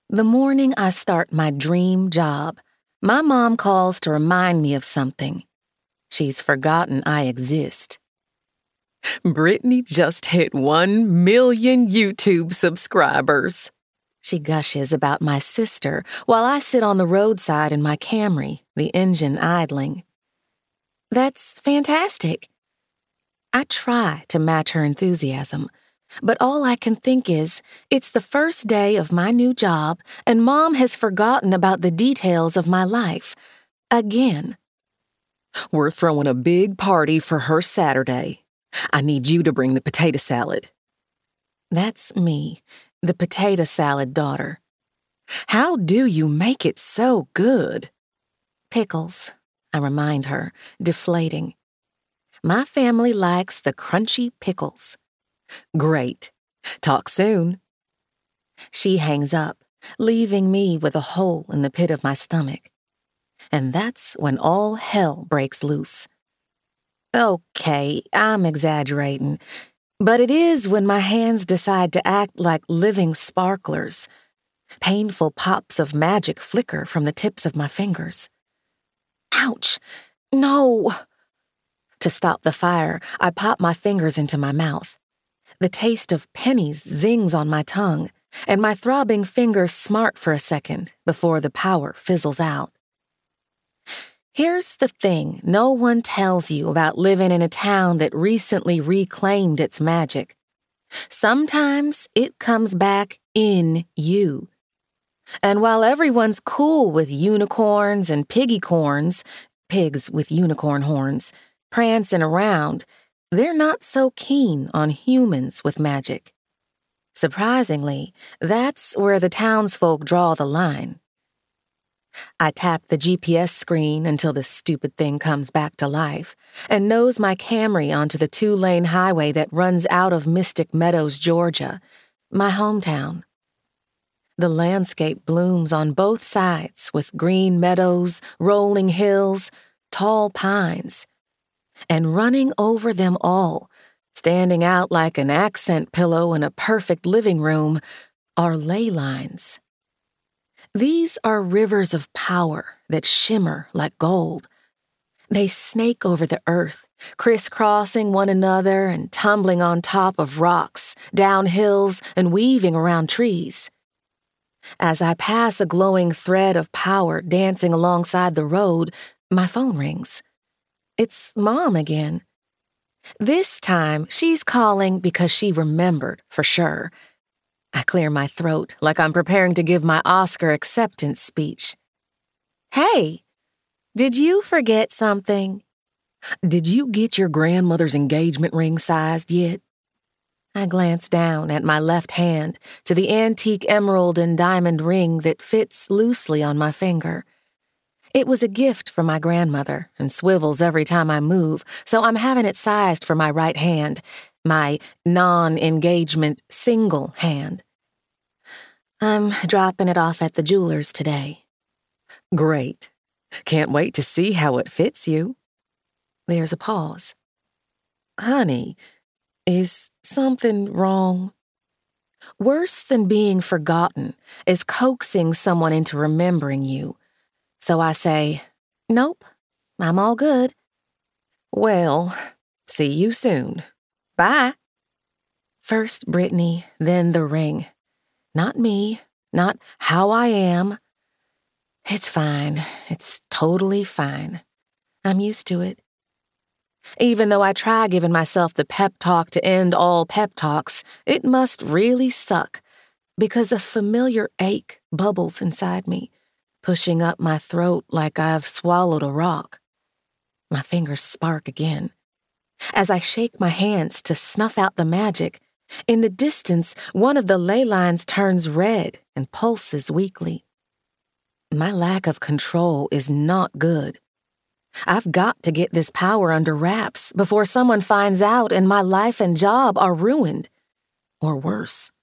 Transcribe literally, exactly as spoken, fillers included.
The morning I start my dream job, my mom calls to remind me of something. She's forgotten I exist. Brittany just hit one million YouTube subscribers. She gushes about my sister while I sit on the roadside in my Camry, the engine idling. That's fantastic. I try to match her enthusiasm, but all I can think is, it's the first day of my new job, and Mom has forgotten about the details of my life. Again. We're throwing a big party for her Saturday. I need you to bring the potato salad. That's me, the potato salad daughter. How do you make it so good? Pickles, I remind her, deflating. My family likes the crunchy pickles. Great. Talk soon. She hangs up, leaving me with a hole in the pit of my stomach. And that's when all hell breaks loose. Okay, I'm exaggerating, but it is when my hands decide to act like living sparklers. Painful pops of magic flicker from the tips of my fingers. Ouch! No! To stop the fire, I pop my fingers into my mouth. The taste of pennies zings on my tongue, and my throbbing fingers smart for a second before the power fizzles out. Here's the thing no one tells you about living in a town that recently reclaimed its magic. Sometimes it comes back in you. And while everyone's cool with unicorns and piggycorns, pigs with unicorn horns, prancing around, they're not so keen on humans with magic. Surprisingly, that's where the townsfolk draw the line. I tap the G P S screen until the stupid thing comes back to life and nose my Camry onto the two-lane highway that runs out of Mystic Meadows, Georgia, my hometown. The landscape blooms on both sides with green meadows, rolling hills, tall pines. And running over them all, standing out like an accent pillow in a perfect living room, are ley lines. These are rivers of power that shimmer like gold. They snake over the earth, crisscrossing one another and tumbling on top of rocks, down hills, and weaving around trees. As I pass a glowing thread of power dancing alongside the road, my phone rings. It's Mom again. This time, she's calling because she remembered for sure. I clear my throat like I'm preparing to give my Oscar acceptance speech. Hey, did you forget something? Did you get your grandmother's engagement ring sized yet? I glance down at my left hand to the antique emerald and diamond ring that fits loosely on my finger. It was a gift from my grandmother and swivels every time I move, so I'm having it sized for my right hand, my non-engagement single hand. I'm dropping it off at the jeweler's today. Great. Can't wait to see how it fits you. There's a pause. Honey, is something wrong? Worse than being forgotten is coaxing someone into remembering you. So I say, nope, I'm all good. Well, see you soon. Bye. First Brittany, then the ring. Not me, not how I am. It's fine. It's totally fine. I'm used to it. Even though I try giving myself the pep talk to end all pep talks, it must really suck because a familiar ache bubbles inside me, pushing up my throat like I've swallowed a rock. My fingers spark again. As I shake my hands to snuff out the magic, in the distance, one of the ley lines turns red and pulses weakly. My lack of control is not good. I've got to get this power under wraps before someone finds out and my life and job are ruined. Or worse.